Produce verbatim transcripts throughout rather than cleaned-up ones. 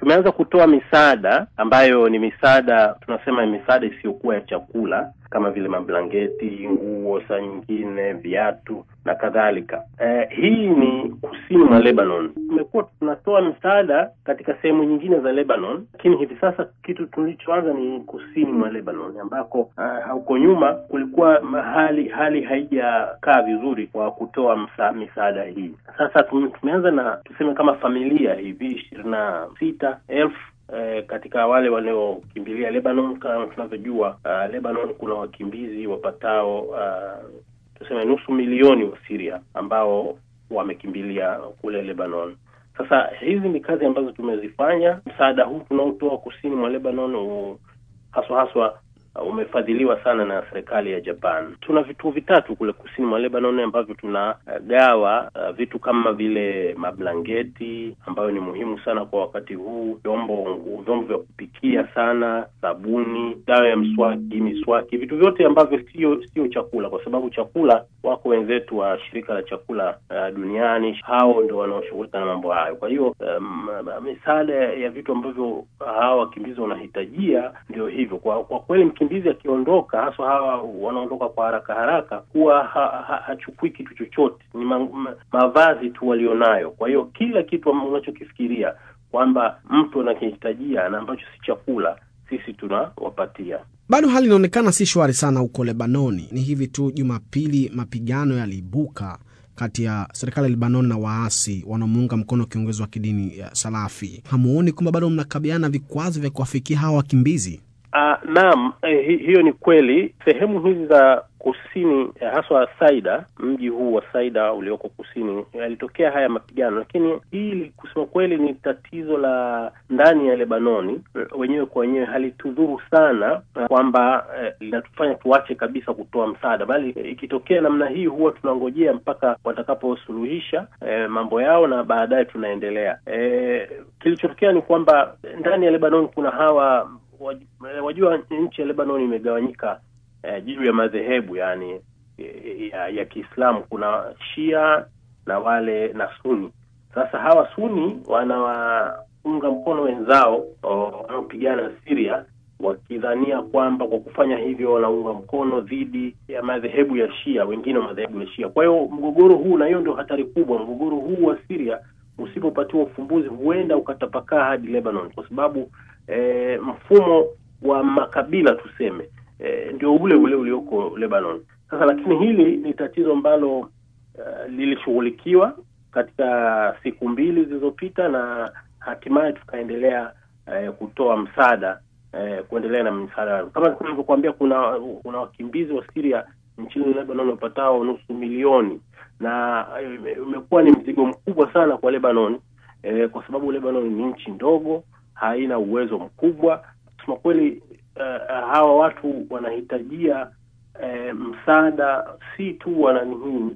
tumeanza kutoa misaada ambayo ni misaada, tunasema misaada isiyokuwa ya chakula, kama vile mablanketi, nguo, saa nyingine, viatu na kadhalika. Eh, hii ni kusini mwa Lebanon. Tumekuwa tunatoa misaada katika sehemu nyingine za Lebanon, lakini hivi sasa kitu tulichoanza ni kusini mwa Lebanon, ambako uh, huko nyuma kulikuwa hali hali haijakaa vizuri kwa kutoa msa, misaada hii. Sasa tumeanza na tuseme kama familia hivi ishirini na sita elfu Eh, katika wale waliokimbilia Lebanon. Kama tunavyojua, uh, Lebanon kuna wakimbizi wapatao uh, tuseme nusu milioni wa Syria ambao wamekimbilia kule Lebanon. Sasa hizi ni kazi ambazo tumezifanya. Msaada huu tunaotoa kusini mwa Lebanon uh, haswa haswa uh, umefadhiliwa sana na serikali ya Japan. Tuna vituo vitatu kule kusini mwa Lebanon ambavyo tunagawa uh, vitu kama vile mablanketi ambayo ni muhimu sana kwa wakati huu, vyombo vyombo vya kupikia sana, sabuni, dawa ya mswaki, miswaki, vitu vyote ambavyo sio sio chakula, kwa sababu chakula wako wenzetu wa shirika la chakula uh, duniani, hao ndio wanaoshughulika na mambo hayo. Kwa hiyo um, misaada ya vitu ambavyo hawa wakimbizi wanahitajia ndio hivyo. Kwa, kwa kweli mkimbizi akiondoka, hasa hawa wanaondoka kwa haraka haraka, huwa ha, ha, hachukui kitu chochote, ni ma, ma, mavazi tu walionayo. Kwa hiyo kila kitu unachokifikiria kwamba mtu anakihitajia na ambacho si chakula, sisi tunawapatia. Bado hali inaonekana si shwari sana huko Lebanoni. Ni hivi tu Jumapili mapigano yaliibuka kati ya serikali ya Lebanon na waasi wanaomuunga mkono kiongozi wa kidini ya Salafi. Hamuoni kwamba bado mnakabiliana vikwazo vya kuwafikia hawa wakimbizi? Uh, naam, eh, hiyo ni kweli. Sehemu hizi za kusini, haswa Saida, mji huu wa Saida ulioko kusini, yalitokea haya mapigano, lakini hili kusema kweli ni tatizo la ndani ya Lebanoni wenyewe kwa wenyewe. Halitudhuru sana kwamba eh, linatufanya tuache kabisa kutoa msaada, bali eh, ikitokea namna hii huwa tunangojea mpaka watakaposuluhisha eh, mambo yao na baadaye tunaendelea. Eh, kilichotokea ni kwamba ndani ya Lebanon kuna hawa, wajua nchi ya Lebanon imegawanyika eh, juu ya madhehebu, yani ya, ya Kiislamu. Kuna Shia na wale na Sunni. Sasa hawa Sunni wanawaunga mkono wenzao wanaopigana Syria, wakidhania kwamba kwa kufanya hivyo wanaunga mkono dhidi ya madhehebu ya Shia, wengine wa madhehebu ya Shia. Kwa hiyo mgogoro huu, na hiyo ndio hatari kubwa, mgogoro huu wa Syria usipopatiwa ufumbuzi huenda ukatapakaa hadi Lebanon, kwa sababu E, mfumo wa makabila tuseme e, ndio ule ule ulioko Lebanon. Sasa lakini hili ni tatizo ambalo uh, lilishughulikiwa katika siku mbili zilizopita, na hatimaye tukaendelea uh, kutoa msaada, uh, kuendelea na msaada. Kama nilivyokuambia, kuna kuna wakimbizi wa Syria nchini Lebanon wapatao nusu milioni, na imekuwa ni mzigo mkubwa sana kwa Lebanon, uh, kwa sababu Lebanon ni nchi ndogo, haina uwezo mkubwa. Kusema kweli, uh, hawa watu wanahitajia uh, msaada, si tu wananihii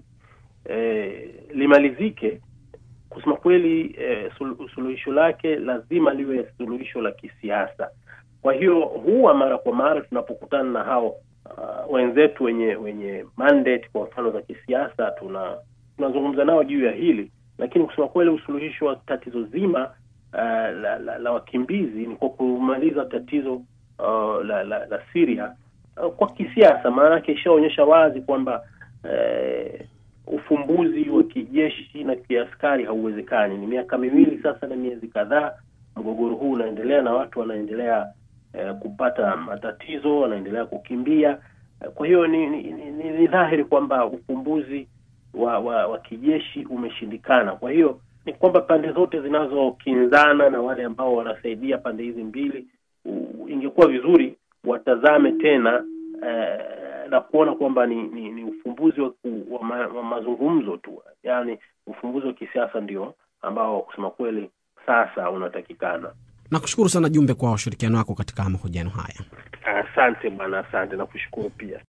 uh, limalizike. Kusema kweli, uh, suluhisho lake lazima liwe suluhisho la kisiasa. Kwa hiyo huwa mara kwa mara tunapokutana na hao uh, wenzetu wenye wenye mandate kwa mfano za kisiasa, tuna tunazungumza nao juu ya hili, lakini kusema kweli usuluhisho wa tatizo zima Uh, la, la, la wakimbizi ni kwa kumaliza tatizo uh, la, la, la Syria uh, kwa kisiasa. Maana yake ishaonyesha wazi kwamba uh, ufumbuzi wa kijeshi na kiaskari hauwezekani. Ni miaka miwili sasa na miezi kadhaa mgogoro huu unaendelea, na watu wanaendelea uh, kupata matatizo, wanaendelea kukimbia. Uh, kwa hiyo ni, ni, ni, ni dhahiri kwamba ufumbuzi wa, wa, wa kijeshi umeshindikana. Kwa hiyo ni kwamba pande zote zinazokinzana na wale ambao wanasaidia pande hizi mbili, uh, ingekuwa vizuri watazame tena uh, na kuona kwamba ni, ni, ni ufumbuzi wa, wa, ma, wa mazungumzo tu, yani ufumbuzi wa kisiasa ndio ambao kusema kweli sasa unatakikana. Nakushukuru sana Jumbe kwa ushirikiano wako katika mahojiano haya. Asante bwana, asante na kushukuru pia.